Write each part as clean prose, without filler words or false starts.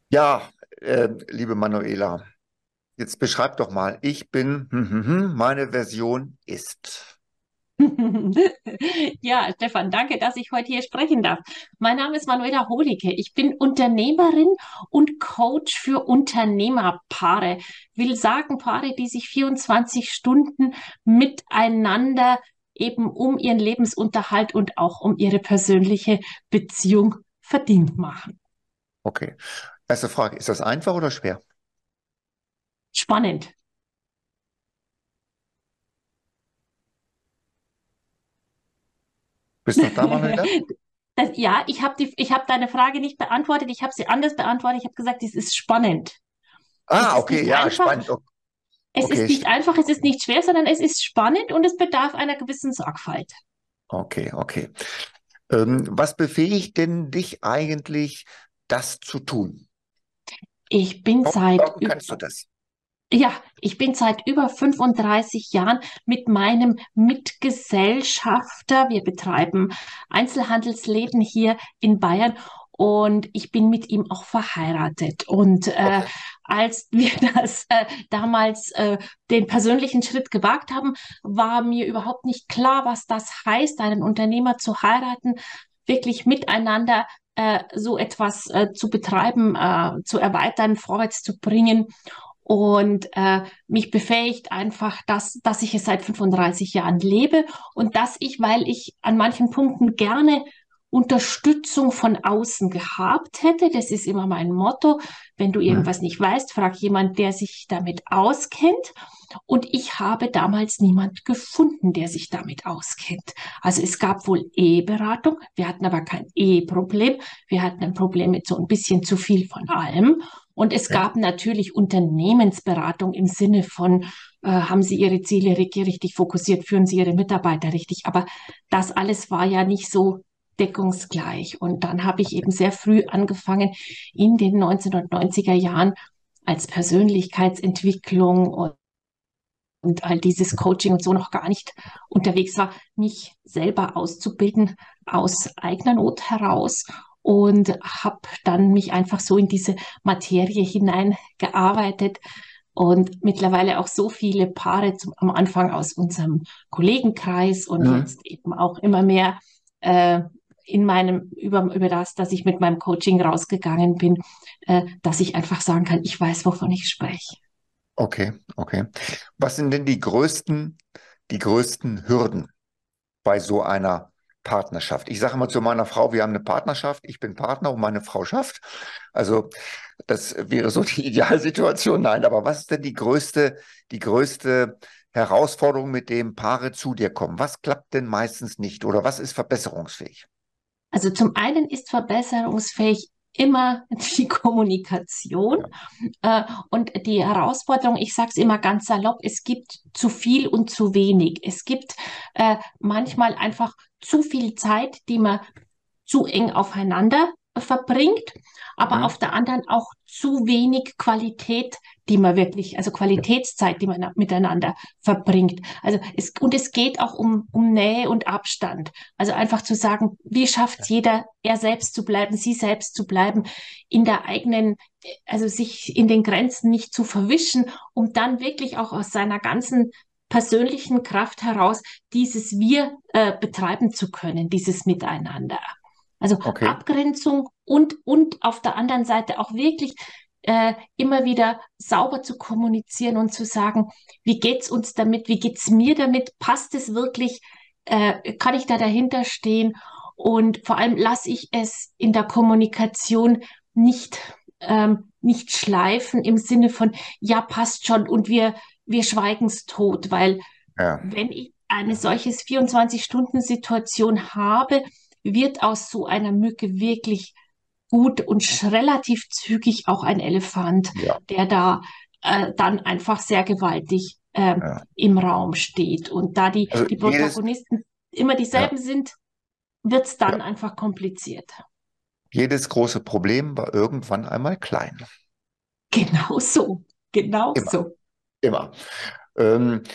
Ja, liebe Manuela, jetzt beschreib doch mal, ich bin, meine Version ist. Ja, Stefan, danke, dass ich heute hier sprechen darf. Mein Name ist Manuela Holicke. Ich bin Unternehmerin und Coach für Unternehmerpaare. Will sagen, Paare, die sich 24 Stunden miteinander eben um ihren Lebensunterhalt und auch um ihre persönliche Beziehung verdient machen. Okay. Erste Frage, ist das einfach oder schwer? Spannend. Bist noch da, Manuela? Ja, ich habe deine Frage nicht beantwortet. Ich habe sie anders beantwortet. Ich habe gesagt, es ist spannend. Es Ah, ist okay, nicht ja, einfach. spannend. Es Okay, ist nicht einfach, es ist nicht schwer, sondern es ist spannend und es bedarf einer gewissen Sorgfalt. okay, okay. Was befähigt denn dich eigentlich, das zu tun? Ich bin seit, Warum kannst du das? ja, ich bin seit über 35 Jahren mit meinem Mitgesellschafter. Wir betreiben Einzelhandelsläden hier in Bayern und ich bin mit ihm auch verheiratet. Und Okay. als wir das damals den persönlichen Schritt gewagt haben, war mir überhaupt nicht klar, was das heißt, einen Unternehmer zu heiraten, wirklich miteinander so etwas zu betreiben, zu erweitern, vorwärts zu bringen. Und mich befähigt einfach, dass ich es seit 35 Jahren lebe und dass ich, weil ich an manchen Punkten gerne Unterstützung von außen gehabt hätte, das ist immer mein Motto, wenn du Hm? irgendwas nicht weißt, frag jemand, der sich damit auskennt. Und ich habe damals niemand gefunden, der sich damit auskennt. Also es gab wohl Eheberatung, wir hatten aber kein Eheproblem, wir hatten ein Problem mit so ein bisschen zu viel von allem. Und es Okay. gab natürlich Unternehmensberatung im Sinne von, haben Sie Ihre Ziele richtig fokussiert, führen Sie Ihre Mitarbeiter richtig. Aber das alles war ja nicht so deckungsgleich. Und dann habe ich eben sehr früh angefangen, in den 1990er Jahren als Persönlichkeitsentwicklung und all dieses Coaching und so noch gar nicht unterwegs war, mich selber auszubilden aus eigener Not heraus und habe dann mich einfach so in diese Materie hineingearbeitet und mittlerweile auch so viele Paare am Anfang aus unserem Kollegenkreis und Hm? jetzt eben auch immer mehr äh, in meinem über das, dass ich mit meinem Coaching rausgegangen bin, dass ich einfach sagen kann, ich weiß, wovon ich spreche. Okay, okay. Was sind denn die größten Hürden bei so einer Partnerschaft? Ich sage immer zu meiner Frau, wir haben eine Partnerschaft, ich bin Partner und meine Frau schafft. Also das wäre so die Idealsituation. Nein, aber was ist denn die größte Herausforderung, mit dem Paare zu dir kommen? Was klappt denn meistens nicht oder was ist verbesserungsfähig? Also zum einen ist verbesserungsfähig immer die Kommunikation Ja. und die Herausforderung, ich sage es immer ganz salopp, es gibt zu viel und zu wenig. Es gibt manchmal einfach zu viel Zeit, die man zu eng aufeinander verbringt, aber Hm? auf der anderen auch zu wenig Qualität, die man wirklich, also Qualitätszeit, die man miteinander verbringt. Und es geht auch um Nähe und Abstand. Also einfach zu sagen, wie schafft es jeder, er selbst zu bleiben, sie selbst zu bleiben, in der eigenen, also sich in den Grenzen nicht zu verwischen, um dann wirklich auch aus seiner ganzen persönlichen Kraft heraus dieses Wir betreiben zu können, dieses Miteinander. Also Okay. Abgrenzung und auf der anderen Seite auch wirklich immer wieder sauber zu kommunizieren und zu sagen, wie geht's uns damit, wie geht's mir damit, passt es wirklich, kann ich da dahinter stehen und vor allem lasse ich es in der Kommunikation nicht, nicht schleifen im Sinne von, ja, passt schon und wir schweigen es tot, weil Ja, wenn ich eine solche 24-Stunden-Situation habe, wird aus so einer Mücke wirklich gut und relativ zügig auch ein Elefant, ja, der da dann einfach sehr gewaltig ja. im Raum steht. Und da Also die Protagonisten immer ja, dieselben sind, wird es ja, dann einfach kompliziert. jedes große Problem war irgendwann einmal klein. Genau so, genau Immer, so. immer. Ähm,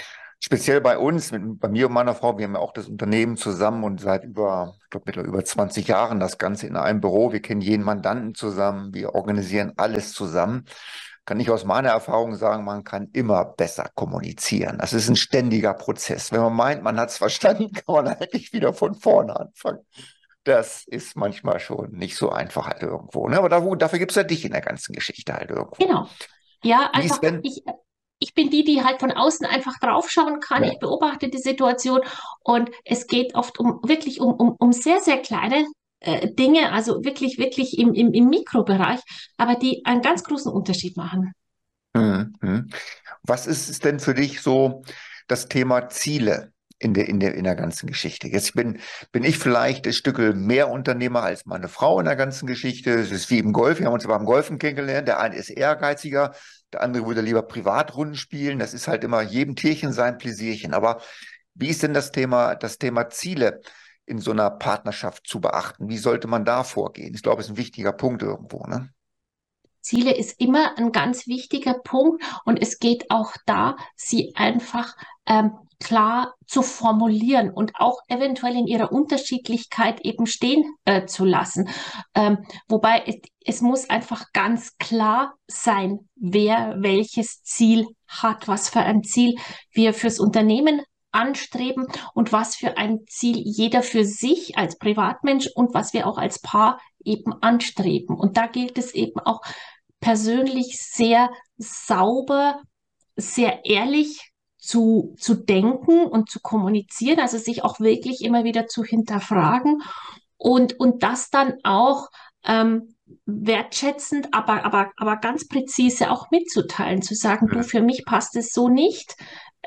Speziell bei uns, bei mir und meiner Frau, wir haben ja auch das Unternehmen zusammen und seit über, ich glaube, mittlerweile über 20 Jahren das Ganze in einem Büro. Wir kennen jeden Mandanten zusammen, wir organisieren alles zusammen. Kann ich aus meiner Erfahrung sagen, man kann immer besser kommunizieren. Das ist ein ständiger Prozess. Wenn man meint, man hat es verstanden, kann man eigentlich wieder von vorne anfangen. Das ist manchmal schon nicht so einfach halt irgendwo. Ne? Aber dafür gibt es ja dich in der ganzen Geschichte halt irgendwo. Genau. Ja, Wie ist einfach, denn? ich bin die, die halt von außen einfach draufschauen kann. Ich Ja. beobachte die Situation und es geht oft wirklich um sehr, sehr kleine Dinge, also wirklich, wirklich im Mikrobereich, aber die einen ganz großen Unterschied machen. Mhm. Was ist es denn für dich so das Thema Ziele in der ganzen Geschichte? Jetzt bin ich vielleicht ein Stückel mehr Unternehmer als meine Frau in der ganzen Geschichte. Es ist wie im Golf. Wir haben uns beim Golfen kennengelernt. Der eine ist ehrgeiziger, der andere würde lieber Privatrunden spielen. Das ist halt immer jedem Tierchen sein Pläsierchen. Aber wie ist denn das Thema Ziele in so einer Partnerschaft zu beachten? Wie sollte man da vorgehen? Ich glaube, es ist ein wichtiger Punkt irgendwo, ne? Ziele ist immer ein ganz wichtiger Punkt und es geht auch da, sie einfach klar zu formulieren und auch eventuell in ihrer Unterschiedlichkeit eben stehen zu lassen. Wobei es muss einfach ganz klar sein, wer welches Ziel hat, was für ein Ziel wir fürs Unternehmen anstreben und was für ein Ziel jeder für sich als Privatmensch und was wir auch als Paar eben anstreben. Und da gilt es eben auch persönlich sehr sauber, sehr ehrlich zu denken und zu kommunizieren, also sich auch wirklich immer wieder zu hinterfragen und das dann auch wertschätzend, aber ganz präzise auch mitzuteilen, zu sagen, du, für mich passt es so nicht.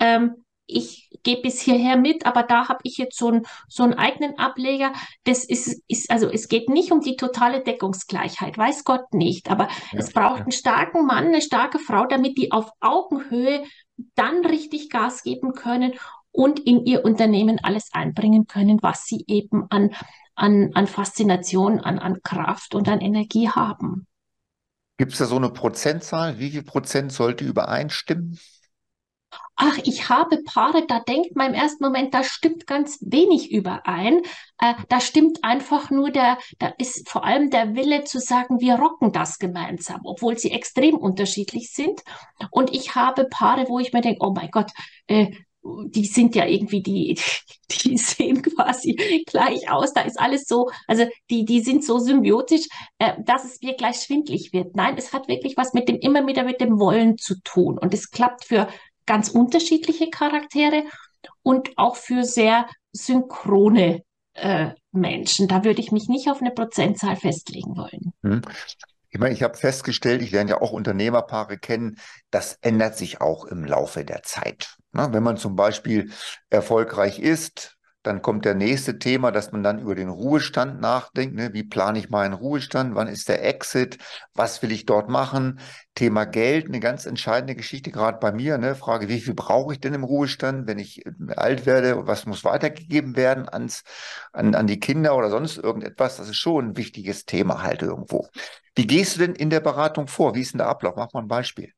Ich gehe bis hierher mit, aber da habe ich jetzt so einen eigenen Ableger. Also es geht nicht um die totale Deckungsgleichheit, weiß Gott nicht, aber Ja, es braucht ja. einen starken Mann, eine starke Frau, damit die auf Augenhöhe dann richtig Gas geben können und in ihr Unternehmen alles einbringen können, was sie eben an Faszination, an Kraft und an Energie haben. Gibt es da so eine Prozentzahl? Wie viel Prozent sollte übereinstimmen? Ach, ich habe Paare, da denkt man im ersten Moment, da stimmt ganz wenig überein. Da stimmt einfach nur da ist vor allem der Wille zu sagen, wir rocken das gemeinsam, obwohl sie extrem unterschiedlich sind. Und ich habe Paare, wo ich mir denke, oh mein Gott, die sind ja irgendwie, die sehen quasi gleich aus. Da ist alles so, also die sind so symbiotisch, dass es mir gleich schwindlig wird. Nein, es hat wirklich was immer wieder mit dem Wollen zu tun. Und es klappt für ganz unterschiedliche Charaktere und auch für sehr synchrone Menschen. Da würde ich mich nicht auf eine Prozentzahl festlegen wollen. Hm. Ich meine, ich habe festgestellt, ich lerne ja auch Unternehmerpaare kennen, das ändert sich auch im Laufe der Zeit. Ne? Wenn man zum Beispiel erfolgreich ist, dann kommt der nächste Thema, dass man dann über den Ruhestand nachdenkt. Ne? Wie plane ich meinen Ruhestand? Wann ist der Exit? Was will ich dort machen? Thema Geld, eine ganz entscheidende Geschichte, gerade bei mir. Ne? Frage, wie viel brauche ich denn im Ruhestand, wenn ich alt werde? Was muss weitergegeben werden an die Kinder oder sonst irgendetwas? Das ist schon ein wichtiges Thema halt irgendwo. Wie gehst du denn in der Beratung vor? Wie ist denn der Ablauf? Mach mal ein Beispiel.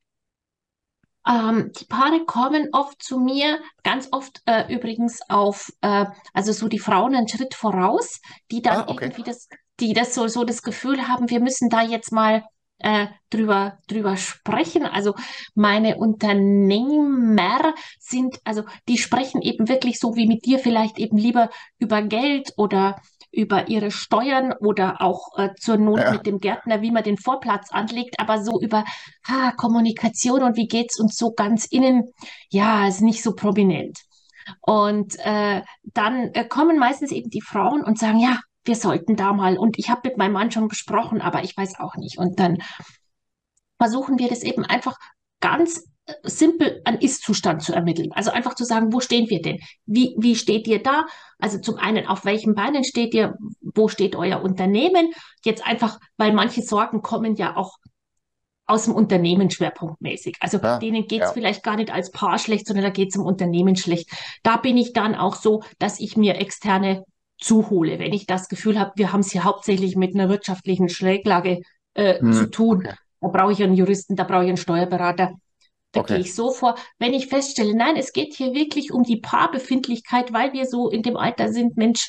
Die Paare kommen oft zu mir, ganz oft übrigens also so die Frauen einen Schritt voraus, die dann Ah, okay. irgendwie die das so das Gefühl haben, wir müssen da jetzt mal drüber sprechen. Also meine Unternehmer sind, also die sprechen eben wirklich so wie mit dir vielleicht eben lieber über Geld oder über ihre Steuern oder auch zur Not mit Ja, dem Gärtner, wie man den Vorplatz anlegt, aber so über Kommunikation und wie geht's uns so ganz innen, ja, ist nicht so prominent. Und dann kommen meistens eben die Frauen und sagen, ja, wir sollten da mal. Und ich habe mit meinem Mann schon besprochen, aber ich weiß auch nicht. Und dann versuchen wir das eben einfach ganz simpel an Ist-Zustand zu ermitteln. Also einfach zu sagen, wo stehen wir denn? Wie steht ihr da? Also zum einen, auf welchen Beinen steht ihr? Wo steht euer Unternehmen? Jetzt einfach, weil manche Sorgen kommen ja auch aus dem Unternehmen schwerpunktmäßig. Also ja, denen geht's ja. vielleicht gar nicht als Paar schlecht, sondern da geht's im Unternehmen schlecht. Da bin ich dann auch so, dass ich mir externe zuhole, wenn ich das Gefühl habe, wir haben es hier hauptsächlich mit einer wirtschaftlichen Schräglage zu Hm, tun. okay. Da brauche ich einen Juristen, da brauche ich einen Steuerberater. Da gehe Okay. ich so vor, wenn ich feststelle, nein, es geht hier wirklich um die Paarbefindlichkeit, weil wir so in dem Alter sind, Mensch,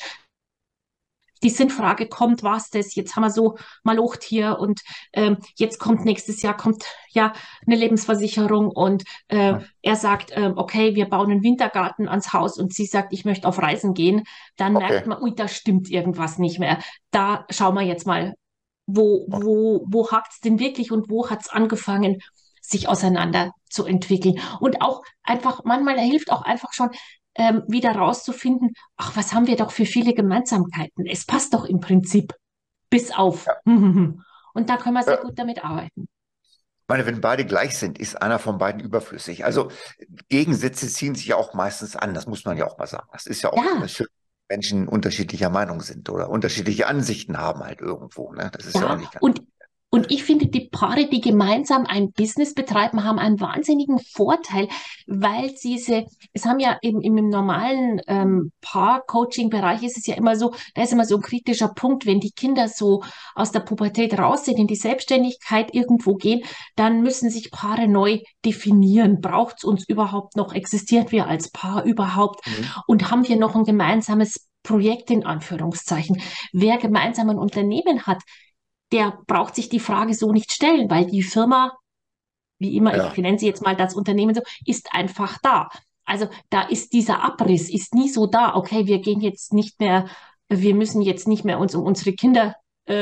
die Sinnfrage kommt, was das? Jetzt haben wir so malocht hier und jetzt kommt nächstes Jahr kommt ja eine Lebensversicherung und er sagt, okay, wir bauen einen Wintergarten ans Haus und sie sagt, ich möchte auf Reisen gehen, dann merkt Okay. man, ui, da stimmt irgendwas nicht mehr. Da schauen wir jetzt mal, Okay. wo hakt es denn wirklich und wo hat es angefangen, sich auseinander zu entwickeln. Und auch einfach, manchmal hilft auch einfach schon, wieder rauszufinden, ach, was haben wir doch für viele Gemeinsamkeiten. Es passt doch im Prinzip bis auf. Ja. Und da können wir sehr Ja. gut damit arbeiten. Ich meine, wenn beide gleich sind, ist einer von beiden überflüssig. Also Gegensätze ziehen sich ja auch meistens an, das muss man ja auch mal sagen. Das ist ja auch Ja, schön, wenn Menschen unterschiedlicher Meinung sind oder unterschiedliche Ansichten haben halt irgendwo. Ne? Das ist ja auch ja, nicht ganz. und ich finde, die Paare, die gemeinsam ein Business betreiben, haben einen wahnsinnigen Vorteil, weil es haben ja im normalen Paar-Coaching-Bereich ist es ja immer so, da ist immer so ein kritischer Punkt, wenn die Kinder so aus der Pubertät raus sind, in die Selbstständigkeit irgendwo gehen, dann müssen sich Paare neu definieren. Braucht es uns überhaupt noch? Existieren wir als Paar überhaupt? Mhm. Und haben wir noch ein gemeinsames Projekt in Anführungszeichen? Wer gemeinsam ein Unternehmen hat, der braucht sich die Frage so nicht stellen, weil die Firma, wie immer, ich Ja, nenne sie jetzt mal das Unternehmen so, ist einfach da. Also da ist dieser Abriss, ist nie so da, okay, wir gehen jetzt nicht mehr, wir müssen jetzt nicht mehr uns um unsere Kinder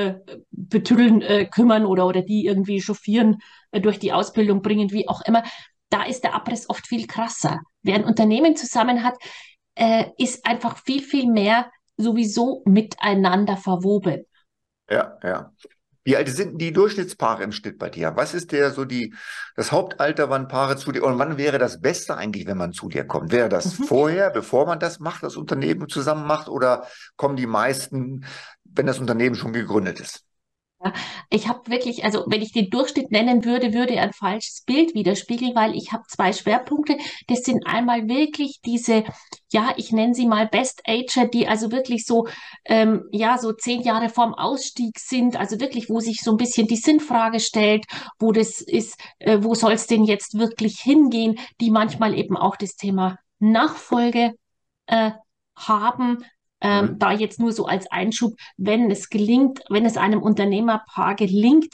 betüddeln, kümmern oder die irgendwie chauffieren, durch die Ausbildung bringen, wie auch immer. Da ist der Abriss oft viel krasser. Wer ein Unternehmen zusammen hat, ist einfach viel, viel mehr sowieso miteinander verwoben. ja, ja. Wie alt sind denn die Durchschnittspaare im Schnitt bei dir? Was ist das Hauptalter, wann Paare zu dir, und wann wäre das Beste eigentlich, wenn man zu dir kommt? Wäre das Mhm. vorher, bevor man das macht, das Unternehmen zusammen macht, oder kommen die meisten, wenn das Unternehmen schon gegründet ist? Ja, ich habe wirklich, also wenn ich den Durchschnitt nennen würde, würde er ein falsches Bild widerspiegeln, weil ich habe zwei Schwerpunkte. Das sind einmal wirklich diese, ja, ich nenne sie mal Best Ager, die also wirklich so, ja, so 10 Jahre vorm Ausstieg sind, also wirklich, wo sich so ein bisschen die Sinnfrage stellt, wo das ist, wo soll es denn jetzt wirklich hingehen, die manchmal eben auch das Thema Nachfolge äh, haben. Mhm. Da jetzt nur so als Einschub, wenn es gelingt, wenn es einem Unternehmerpaar gelingt,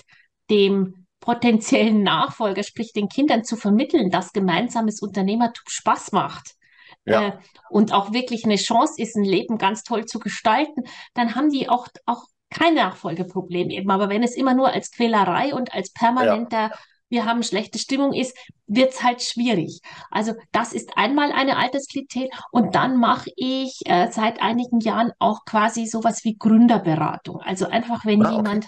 dem potenziellen Nachfolger, sprich den Kindern zu vermitteln, dass gemeinsames Unternehmertum Spaß macht, äh, Ja, und auch wirklich eine Chance ist, ein Leben ganz toll zu gestalten, dann haben die auch kein Nachfolgeproblem eben. Aber wenn es immer nur als Quälerei und als ja, permanenter, wir haben schlechte Stimmung ist, wird es halt schwierig. Also das ist einmal eine Altersklientel und dann mache ich seit einigen Jahren auch quasi sowas wie Gründerberatung. Also einfach, wenn ah, okay. jemand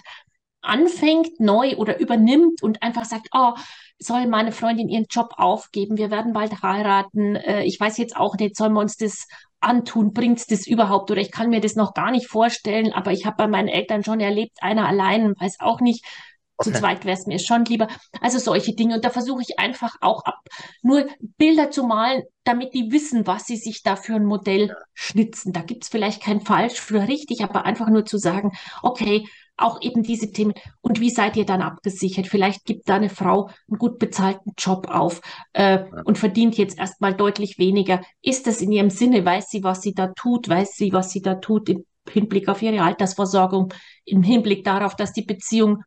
anfängt neu oder übernimmt und einfach sagt, oh, soll meine Freundin ihren Job aufgeben, wir werden bald heiraten, ich weiß jetzt auch nicht, sollen wir uns das antun, bringt's das überhaupt oder ich kann mir das noch gar nicht vorstellen, aber ich habe bei meinen Eltern schon erlebt, einer allein, weiß auch nicht, zu Okay. zweit wäre es mir schon lieber. Also solche Dinge. Und da versuche ich einfach auch nur Bilder zu malen, damit die wissen, was sie sich da für ein Modell schnitzen. Da gibt es vielleicht kein falsch oder richtig, aber einfach nur zu sagen, okay, auch eben diese Themen. Und wie seid ihr dann abgesichert? Vielleicht gibt da eine Frau einen gut bezahlten Job auf Ja, und verdient jetzt erstmal deutlich weniger. Ist das in ihrem Sinne? Weiß sie, was sie da tut? Weiß sie, was sie da tut im Hinblick auf ihre Altersversorgung, im Hinblick darauf, dass die Beziehung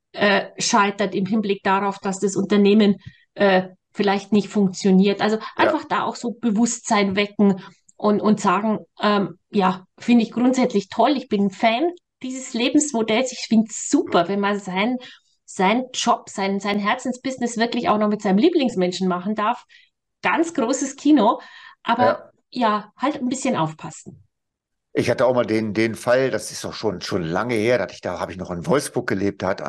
scheitert, im Hinblick darauf, dass das Unternehmen vielleicht nicht funktioniert. Also ja, einfach da auch so Bewusstsein wecken und sagen, ja, finde ich grundsätzlich toll. Ich bin ein Fan dieses Lebensmodells. Ich finde es super, wenn man sein Job, sein Herzensbusiness wirklich auch noch mit seinem Lieblingsmenschen machen darf. Ganz großes Kino, aber ja. ja, halt ein bisschen aufpassen. Ich hatte auch mal den Fall, das ist doch schon lange her, da habe ich noch in Wolfsburg gelebt, da hat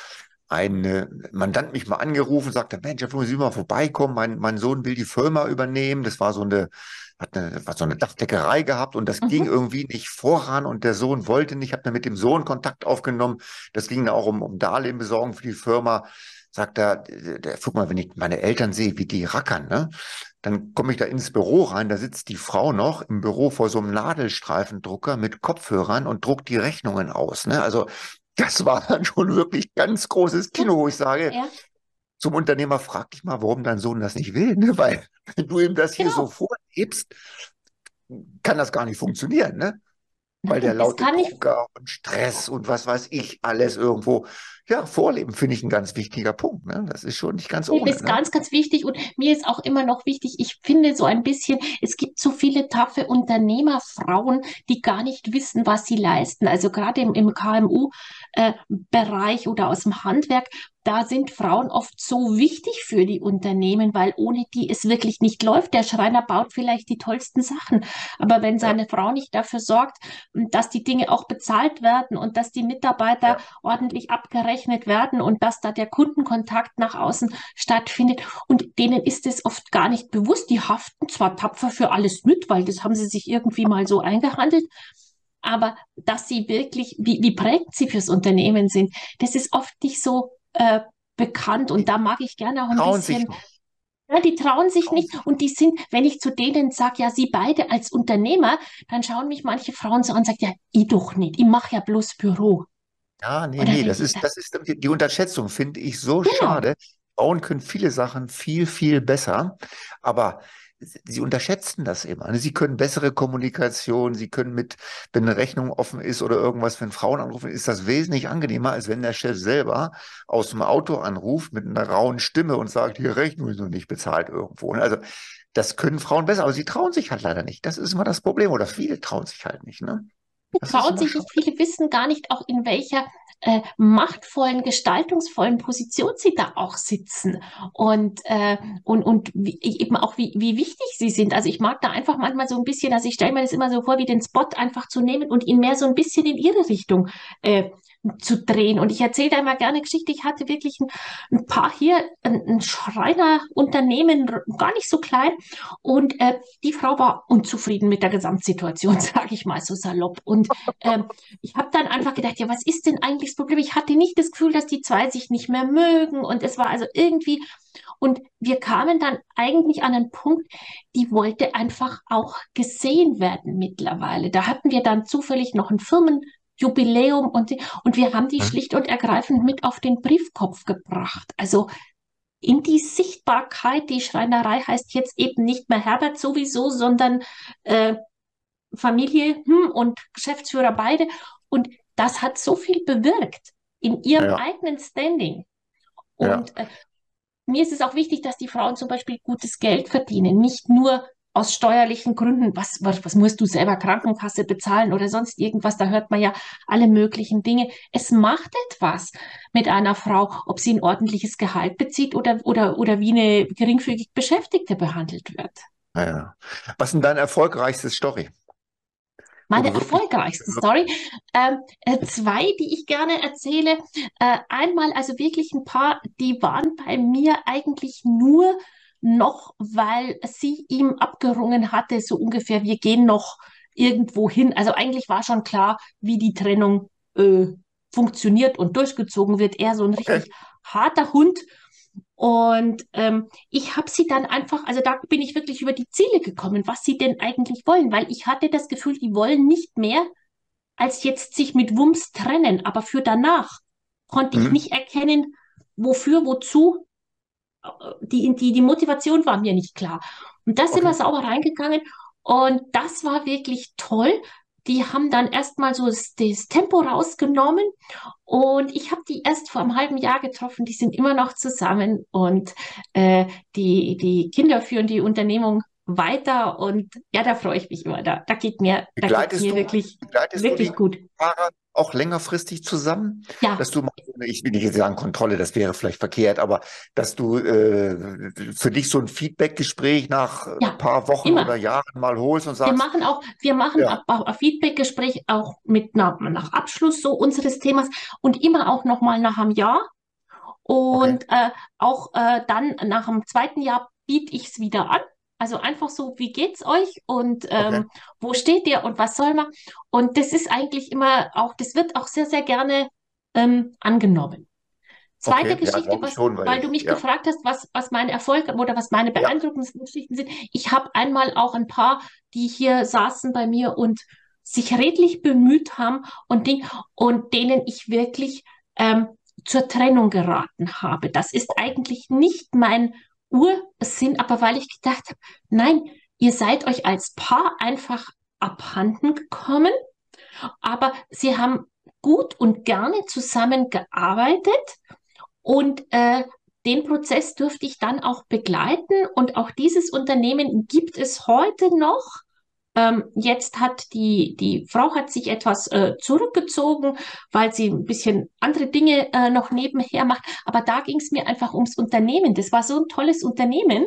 ein Mandant mich mal angerufen, sagte, Mensch, Herr Flum, Sie mal vorbeikommen, mein Sohn will die Firma übernehmen. Das war war so eine Dachdeckerei gehabt und das ging Mhm, irgendwie nicht voran und der Sohn wollte nicht. Ich habe dann mit dem Sohn Kontakt aufgenommen. Das ging dann auch um Darlehen besorgen für die Firma. Sagt er, guck mal, wenn ich meine Eltern sehe, wie die rackern, ne? Dann komme ich da ins Büro rein, da sitzt die Frau noch im Büro vor so einem Nadelstreifendrucker mit Kopfhörern und druckt die Rechnungen aus, ne? Also das war dann schon wirklich ganz großes ja, Kino, wo ich sage, ja, zum Unternehmer, frag dich mal, warum dein Sohn das nicht will, ne? Weil wenn du ihm das hier so Genau. vorlebst, kann das gar nicht funktionieren, ne? Weil der Nein, es laute kann nicht. Drucker und Stress und was weiß ich alles irgendwo, ja, vorleben, finde ich ein ganz wichtiger Punkt, ne? Das ist schon nicht ganz Hilfe ohne, ist ne? ganz, ganz wichtig und mir ist auch immer noch wichtig, ich finde so ein bisschen, es gibt so viele taffe Unternehmerfrauen, die gar nicht wissen, was sie leisten. Also gerade im KMU-Bereich oder aus dem Handwerk, da sind Frauen oft so wichtig für die Unternehmen, weil ohne die es wirklich nicht läuft. Der Schreiner baut vielleicht die tollsten Sachen, aber wenn Ja, seine Frau nicht dafür sorgt, dass die Dinge auch bezahlt werden und dass die Mitarbeiter ja, ordentlich abgerechnet werden und dass da der Kundenkontakt nach außen stattfindet. Und denen ist es oft gar nicht bewusst. Die haften zwar tapfer für alles mit, weil das haben sie sich irgendwie mal so eingehandelt, aber dass sie wirklich, wie prägend sie fürs Unternehmen sind, das ist oft nicht so bekannt. Und die da mag ich gerne auch ein trauen sich bisschen, nicht, ja, die trauen sich trauen nicht sich. und die sind, wenn ich zu denen sage, ja, sie beide als Unternehmer, dann schauen mich manche Frauen so an und sagen, ja, ich doch nicht, ich mache ja bloß Büro. Ja, nee, Und da nee, denke ich, das ist die Unterschätzung, finde ich so genau, schade. Frauen können viele Sachen viel, viel besser, aber sie unterschätzen das immer, ne? Sie können bessere Kommunikation, sie können mit, wenn eine Rechnung offen ist oder irgendwas, wenn Frauen anrufen, ist das wesentlich angenehmer, als wenn der Chef selber aus dem Auto anruft mit einer rauen Stimme und sagt, hier Rechnung ist noch nicht bezahlt irgendwo, ne? Also das können Frauen besser, aber sie trauen sich halt leider nicht. Das ist immer das Problem, oder viele trauen sich halt nicht, ne? Das ist trauen immer sich nicht, schade. viele wissen gar nicht auch in welcher machtvollen, gestaltungsvollen Position sie da auch sitzen und wie, eben auch wie wichtig sie sind. Also ich mag da einfach manchmal so ein bisschen, also ich stelle mir das immer so vor, wie den Spot einfach zu nehmen und ihn mehr so ein bisschen in ihre Richtung zu drehen. Und ich erzähle da immer gerne Geschichte. Ich hatte wirklich ein paar hier, ein Schreinerunternehmen, gar nicht so klein. Und die Frau war unzufrieden mit der Gesamtsituation, sage ich mal so salopp. Und ich habe dann einfach gedacht, ja, was ist denn eigentlich das Problem? Ich hatte nicht das Gefühl, dass die zwei sich nicht mehr mögen. Und es war also irgendwie, und wir kamen dann eigentlich an einen Punkt, die wollte einfach auch gesehen werden mittlerweile. Da hatten wir dann zufällig noch ein Firmenjubiläum und wir haben die Hm? schlicht und ergreifend mit auf den Briefkopf gebracht. Also in die Sichtbarkeit, die Schreinerei heißt jetzt eben nicht mehr Herbert sowieso, sondern äh, Familie und Geschäftsführer beide. Und das hat so viel bewirkt in ihrem Ja, eigenen Standing. ja. Und mir ist es auch wichtig, dass die Frauen zum Beispiel gutes Geld verdienen, nicht nur aus steuerlichen Gründen, was musst du selber Krankenkasse bezahlen oder sonst irgendwas, da hört man ja alle möglichen Dinge. Es macht etwas mit einer Frau, ob sie ein ordentliches Gehalt bezieht oder wie eine geringfügig Beschäftigte behandelt wird. Ja, ja. Was ist denn dein erfolgreichstes Story, wo Meine du wirklich, erfolgreichste Story, zwei, die ich gerne erzähle. Einmal also wirklich ein paar, die waren bei mir eigentlich nur noch, weil sie ihm abgerungen hatte, so ungefähr, wir gehen noch irgendwo hin. Also eigentlich war schon klar, wie die Trennung funktioniert und durchgezogen wird. Er so ein okay, richtig harter Hund. Und ich habe sie dann einfach, also da bin ich wirklich über die Ziele gekommen, was sie denn eigentlich wollen, weil ich hatte das Gefühl, die wollen nicht mehr als jetzt sich mit Wumms trennen, aber für danach konnte ich mhm. nicht erkennen, wofür, wozu. Die Motivation war mir nicht klar. Und da sind wir Okay, sauber reingegangen und das war wirklich toll. Die haben dann erstmal so das Tempo rausgenommen und ich habe die erst vor einem halben Jahr getroffen. Die sind immer noch zusammen und die Kinder führen die Unternehmung weiter und ja, da freue ich mich immer. Da geht's mir wirklich, begleitest du wirklich die gut. Fahrer auch längerfristig zusammen, dass Ja, du mal, ich will nicht jetzt sagen Kontrolle, das wäre vielleicht verkehrt, aber dass du für dich so ein Feedbackgespräch nach ein ja, paar Wochen oder immer. Jahren mal holst und Wir sagst, machen auch, wir machen ja, ein Feedbackgespräch auch mit nach Abschluss so unseres Themas und immer auch nochmal nach einem Jahr. okay, Und auch dann nach dem zweiten Jahr biete ich es wieder an. Also einfach so, wie geht's euch und okay, wo steht ihr und was soll man? Und das ist eigentlich immer auch, das wird auch sehr, sehr gerne angenommen. Zweite okay, ja, Geschichte, glaube ich schon, weil weil, du mich ja, gefragt hast, was meine Erfolge oder was meine ja, beeindruckendsten Geschichten sind. Ich habe einmal auch ein paar, die hier saßen bei mir und sich redlich bemüht haben und denen ich wirklich zur Trennung geraten habe. Das ist eigentlich nicht mein Ursinn, aber weil ich gedacht habe, nein, ihr seid euch als Paar einfach abhanden gekommen, aber sie haben gut und gerne zusammengearbeitet und den Prozess durfte ich dann auch begleiten und auch dieses Unternehmen gibt es heute noch. Jetzt hat die Frau hat sich etwas zurückgezogen, weil sie ein bisschen andere Dinge noch nebenher macht. Aber da ging es mir einfach ums Unternehmen. Das war so ein tolles Unternehmen.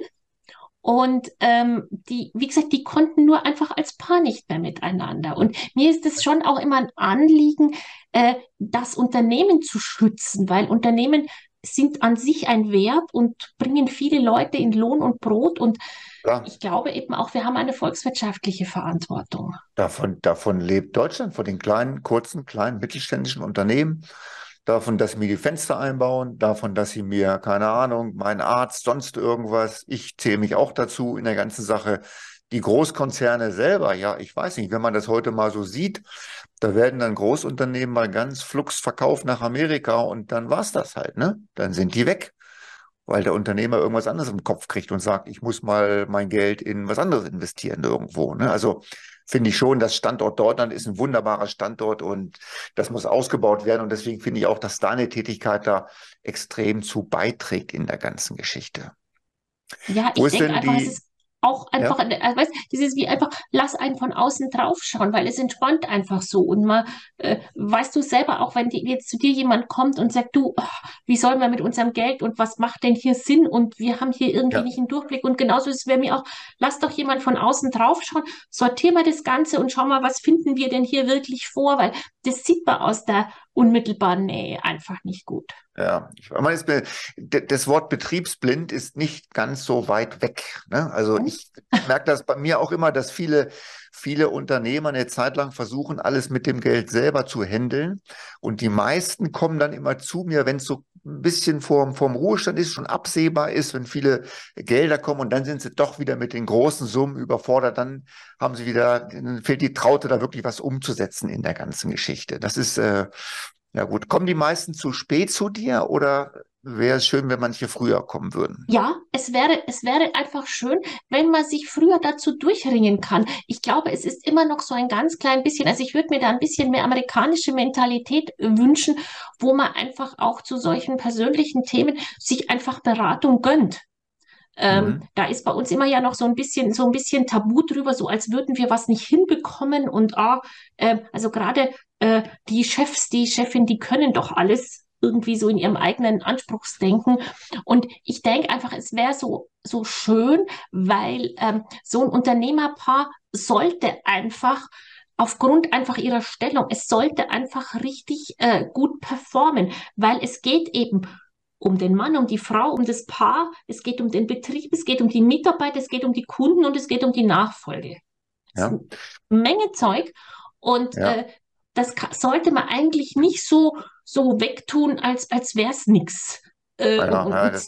Und wie gesagt, die konnten nur einfach als Paar nicht mehr miteinander. Und mir ist es schon auch immer ein Anliegen, das Unternehmen zu schützen, weil Unternehmen sind an sich ein Wert und bringen viele Leute in Lohn und Brot. Und Ja, ich glaube eben auch, wir haben eine volkswirtschaftliche Verantwortung. davon lebt Deutschland, von den kleinen, kurzen, kleinen, mittelständischen Unternehmen, davon, dass sie mir die Fenster einbauen, davon, dass sie mir, keine Ahnung, mein Arzt, sonst irgendwas, ich zähle mich auch dazu in der ganzen Sache. Die Großkonzerne selber, ja, ich weiß nicht, wenn man das heute mal so sieht, da werden dann Großunternehmen mal ganz flugs verkauft nach Amerika und dann war's das halt, ne? Dann sind die weg, weil der Unternehmer irgendwas anderes im Kopf kriegt und sagt, ich muss mal mein Geld in was anderes investieren irgendwo. Ne? Also finde ich schon, das Standort Deutschland ist ein wunderbarer Standort und das muss ausgebaut werden. Und deswegen finde ich auch, dass deine Tätigkeit da extrem zu beiträgt in der ganzen Geschichte. Ja, Wo ich ist denke denn einfach, es die, ist auch ja, einfach, weißt, dieses wie einfach, lass einen von außen drauf schauen, weil es entspannt einfach so. Und mal, weißt du selber, auch wenn jetzt zu dir jemand kommt und sagt, du, wie sollen wir mit unserem Geld und was macht denn hier Sinn? Und wir haben hier irgendwie ja, nicht einen Durchblick. Und genauso ist es bei mir auch, lass doch jemand von außen drauf schauen, sortier mal das Ganze und schau mal, was finden wir denn hier wirklich vor, weil das sieht man aus der unmittelbaren Nähe einfach nicht gut. ja, das Wort betriebsblind ist nicht ganz so weit weg. Ne? Also Hm? ich merke das bei mir auch immer, dass viele Unternehmer eine Zeit lang versuchen, alles mit dem Geld selber zu handeln. Und die meisten kommen dann immer zu mir, wenn es so ein bisschen vorm Ruhestand ist, schon absehbar ist, wenn viele Gelder kommen und dann sind sie doch wieder mit den großen Summen überfordert, dann fehlt die Traute, da wirklich was umzusetzen in der ganzen Geschichte. Das ist, ja gut. Kommen die meisten zu spät zu dir oder wäre es schön, wenn manche früher kommen würden? Ja, es wäre einfach schön, wenn man sich früher dazu durchringen kann. Ich glaube, es ist immer noch so ein ganz klein bisschen, also ich würde mir da ein bisschen mehr amerikanische Mentalität wünschen, wo man einfach auch zu solchen persönlichen Themen sich einfach Beratung gönnt. Mhm. Da ist bei uns immer ja noch so ein bisschen Tabu drüber, so als würden wir was nicht hinbekommen und also gerade die Chefs, die Chefin, die können doch alles irgendwie so in ihrem eigenen Anspruchsdenken. Und ich denke einfach, es wäre so schön, weil so ein Unternehmerpaar sollte einfach aufgrund einfach ihrer Stellung, es sollte einfach richtig gut performen, weil es geht eben um den Mann, um die Frau, um das Paar, es geht um den Betrieb, es geht um die Mitarbeiter, es geht um die Kunden und es geht um die Nachfolge. Es ist Ja, eine Menge Zeug und ja, sollte man eigentlich nicht so wegtun, als wäre es nichts. ja, ja, Und das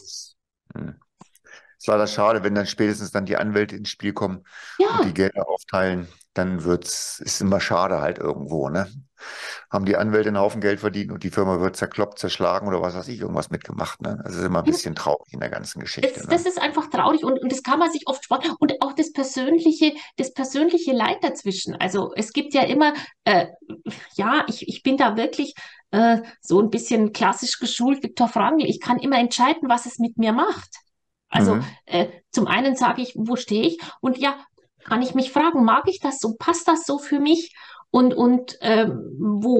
ist leider schade, wenn dann spätestens dann die Anwälte ins Spiel kommen und die ja, Gelder aufteilen, ist immer schade halt irgendwo, ne? Haben die Anwälte einen Haufen Geld verdient und die Firma wird zerkloppt, zerschlagen oder was weiß ich, irgendwas mitgemacht, ne? Das ist immer ein bisschen traurig in der ganzen Geschichte, das ne? ist einfach traurig und das kann man sich oft sparen. Und auch das persönliche Leid dazwischen. Also es gibt ja immer, ja, ich bin da wirklich so ein bisschen klassisch geschult, Viktor Frankl. Ich kann immer entscheiden, was es mit mir macht. Also Mhm. zum einen sage ich, wo stehe ich? Und ja, kann ich mich fragen, mag ich das so? Passt das so für mich? Und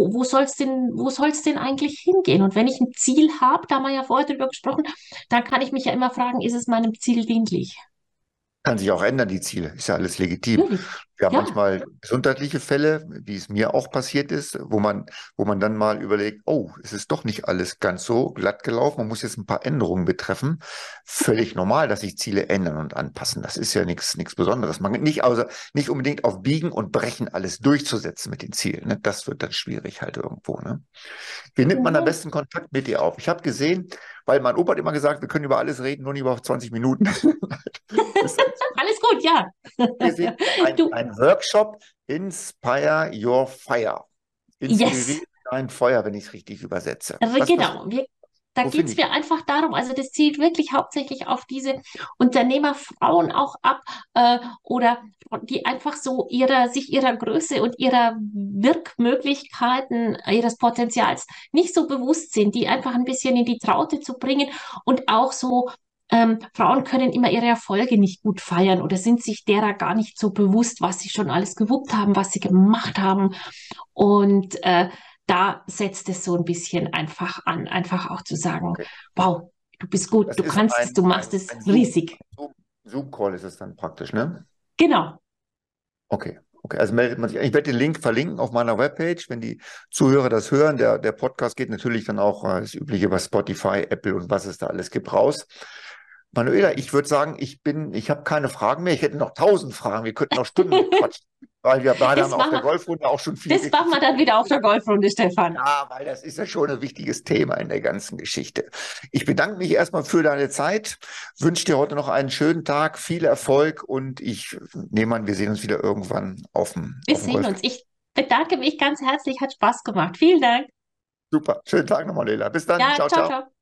wo soll's denn eigentlich hingehen? Und wenn ich ein Ziel habe, da haben wir ja vorher drüber gesprochen, dann kann ich mich ja immer fragen, ist es meinem Ziel dienlich? Kann sich auch ändern, die Ziele. Ist ja alles legitim. Natürlich. Wir haben Ja, manchmal gesundheitliche Fälle, wie es mir auch passiert ist, wo man dann mal überlegt, oh, es ist doch nicht alles ganz so glatt gelaufen. Man muss jetzt ein paar Änderungen betreffen. Völlig normal, dass sich Ziele ändern und anpassen. Das ist ja nichts Besonderes. Man nicht unbedingt auf Biegen und Brechen alles durchzusetzen mit den Zielen. Ne? Das wird dann schwierig halt irgendwo. Ne? Wie nimmt man am genau. besten Kontakt mit dir auf? Ich habe gesehen, weil mein Opa hat immer gesagt, wir können über alles reden, nur nicht über 20 Minuten. Das Alles gut, ja. gesehen, Du, ein Workshop Inspire Your Fire. yes. Inspiriere dein Feuer, wenn ich es richtig übersetze. Was passiert? Genau. Da Wo geht finde es ich? mir einfach darum, also das zielt wirklich hauptsächlich auf diese Unternehmerfrauen auch ab, oder die einfach so sich ihrer Größe und ihrer Wirkmöglichkeiten, ihres Potenzials nicht so bewusst sind, die einfach ein bisschen in die Traute zu bringen und auch so, Frauen können immer ihre Erfolge nicht gut feiern oder sind sich derer gar nicht so bewusst, was sie schon alles gewuppt haben, was sie gemacht haben. Und da setzt es so ein bisschen einfach an, einfach auch zu sagen, Okay. wow, du bist gut, Das du ist kannst es, du machst es ein riesig. Zoom-Call ist es dann praktisch, ne? Genau. Okay. Okay, also meldet man sich. Ich werde den Link verlinken auf meiner Webpage, wenn die Zuhörer das hören. Der Podcast geht natürlich dann auch das Übliche bei Spotify, Apple und was es da alles gibt raus. Manuela, ich würde sagen, ich habe keine Fragen mehr. Ich hätte noch 1000 Fragen. Wir könnten noch Stunden quatschen, weil wir beide haben Das auf machen der wir, Golfrunde auch schon viel das machen wir dann wieder auf der Golfrunde, Stefan. ja, weil das ist ja schon ein wichtiges Thema in der ganzen Geschichte. Ich bedanke mich erstmal für deine Zeit, wünsche dir heute noch einen schönen Tag, viel Erfolg und ich nehme an, wir sehen uns wieder irgendwann Wir auf dem sehen uns. Golfplatz. Ich bedanke mich ganz herzlich, hat Spaß gemacht. Vielen Dank. Super, schönen Tag nochmal, Leila. Bis dann, Ja, ciao, ciao, ciao. ciao.